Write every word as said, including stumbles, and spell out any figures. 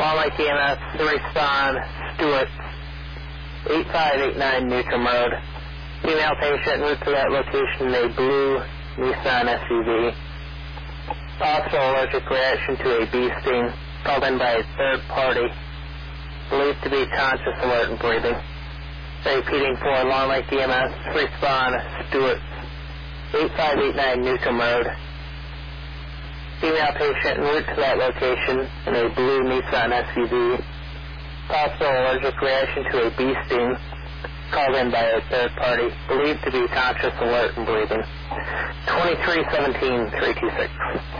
Long Lake E M S to respond, Stewart, eight five eight nine Newcomb Road. Female patient moved to that location in a blue Nissan S U V. Possible allergic reaction to a bee sting called in by a third party. Believed to be conscious, alert, and breathing. Repeating for Long Lake E M S, respond, Stewart, eight five eight nine Newcomb Road. Female patient en route to that location in a blue Nissan S U V. Possible allergic reaction to a bee sting called in by a third party. Believed to be conscious, alert, and breathing. twenty-three seventeen three two six.